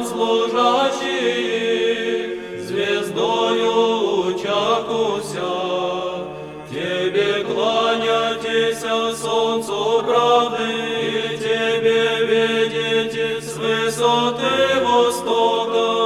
служащие, звездою чакуся. Тебе кланяйтесь, солнцу правды, и Тебе видите с высоты востока.